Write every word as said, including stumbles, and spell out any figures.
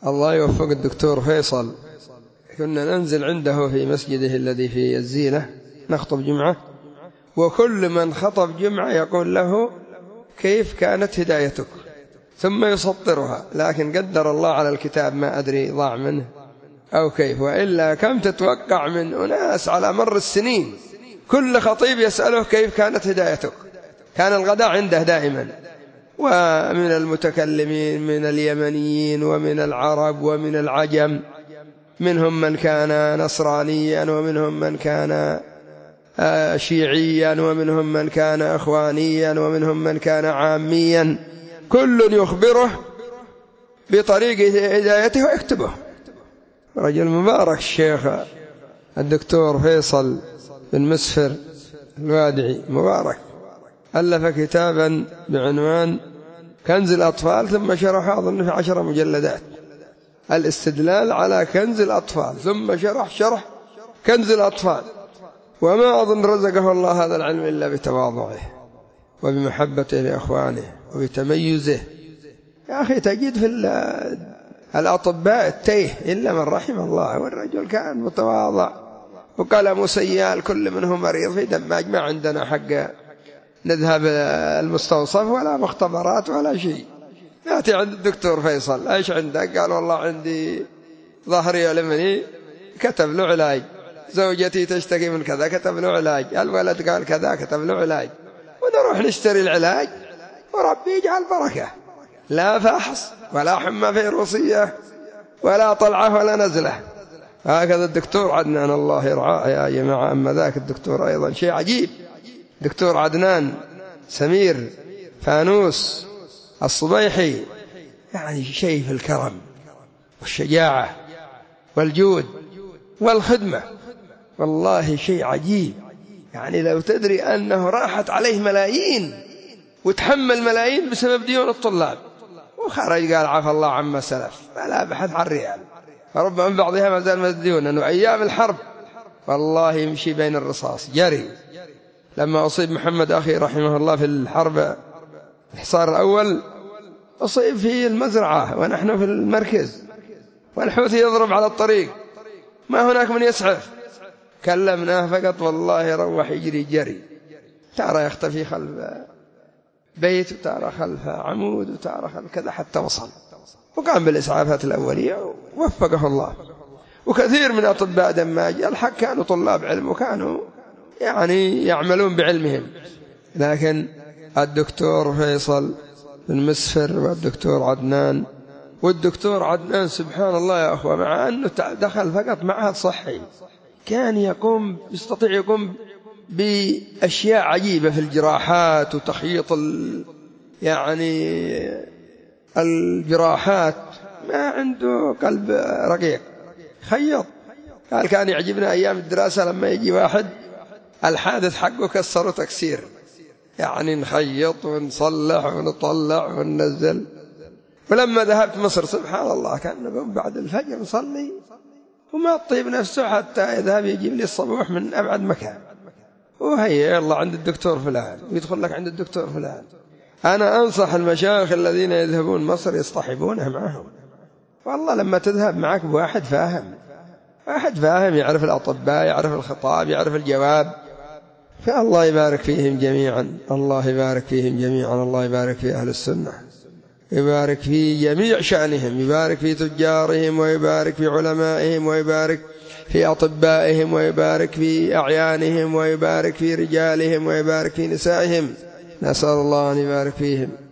الله يوفق الدكتور فيصل. كنا ننزل عنده في مسجده الذي في الزينة نخطب جمعة، وكل من خطب جمعة يقول له كيف كانت هدايتك، ثم يسطرها، لكن قدر الله على الكتاب ما أدري ضاع منه أو كيف، وإلا كم تتوقع من أناس على مر السنين كل خطيب يسأله كيف كانت هدايتك. كان الغداء عنده دائما، ومن المتكلمين من اليمنيين ومن العرب ومن العجم، منهم من كان نصرانيا ومنهم من كان شيعيا ومنهم من كان أخوانيا ومنهم من كان عاميا، كل يخبره بطريق هدايته ويكتبه. رجل مبارك الشيخ الدكتور فيصل بن مسفر الوادعي مبارك، ألف كتابا بعنوان كنز الأطفال، ثم شرح أظن في عشر مجلدات الاستدلال على كنز الأطفال، ثم شرح شرح كنز الأطفال. وما أظن رزقه الله هذا العلم إلا بتواضعه وبمحبته لأخوانه وبتميزه. يا أخي تجد في الأطباء التيه إلا من رحم الله، والرجل كان متواضع وقلم سيال، كل منهم مريض في دماج، ما عندنا حق نذهب المستوصف ولا مختبرات ولا شيء. نأتي عند الدكتور فيصل، ايش عندك؟ قال والله عندي ظهري يلمني، كتب له علاج. زوجتي تشتكي من كذا، كتب له علاج. الولد قال كذا، كتب له علاج. ونروح نشتري العلاج وربي يجعل بركة، لا فحص ولا حمى فيروسية ولا طلعة ولا نزلة. هكذا الدكتور عدنان الله يرعاه يا جماعة. أما ذاك الدكتور أيضا شيء عجيب، دكتور عدنان سمير فانوس الصبيحي، يعني شيء في الكرم والشجاعة والجود والخدمة، والله شيء عجيب. يعني لو تدري أنه راحت عليه ملايين وتحمل ملايين بسبب ديون الطلاب، وخرج قال عفى الله عما سلف، فلا بحث عن ريال، فربما من بعضها ما زال مديون. أنه أيام الحرب والله يمشي بين الرصاص جري. لما أصيب محمد أخي رحمه الله في الحرب الحصار الأول، أصيب في المزرعة ونحن في المركز، والحوثي يضرب على الطريق، ما هناك من يسعف. كلمناه فقط والله روح يجري جري، ترى يختفي خلف بيت وترى خلف عمود وترى خلف كذا حتى وصل، وقام بالإسعافات الأولية ووفقه الله. وكثير من أطباء دماج الحق كانوا طلاب علم وكانوا يعني يعملون بعلمهم، لكن الدكتور فيصل بن مسفر والدكتور عدنان، والدكتور عدنان سبحان الله يا أخوة، مع أنه دخل فقط معهد صحي، كان يقوم يستطيع يقوم بأشياء عجيبة في الجراحات وتخييط ال... يعني الجراحات، ما عنده قلب رقيق، خيط. قال كان يعجبنا أيام الدراسة لما يجي واحد الحادث حقه كسره تكسير، يعني نخيط ونصلح ونطلع وننزل. ولما ذهبت مصر سبحان الله كان نقوم بعد الفجر نصلي وما الطيب نفسه حتى يذهب يجيب لي الصبوح من أبعد مكان، وهي يلا عند الدكتور فلان، ويدخل لك عند الدكتور فلان. أنا أنصح المشايخ الذين يذهبون مصر يصطحبونه معهم، والله لما تذهب معك بواحد فاهم، واحد فاهم يعرف الأطباء، يعرف الخطاب، يعرف الجواب، فالله يبارك فيهم جميعا، الله يبارك فيهم جميعا، الله يبارك في أهل السنة، يبارك في جميع شأنهم، يبارك في تجارهم ويبارك في علمائهم ويبارك في أطبائهم ويبارك في أعيانهم ويبارك في رجالهم ويبارك في نسائهم. نسأل الله أن يبارك فيهم.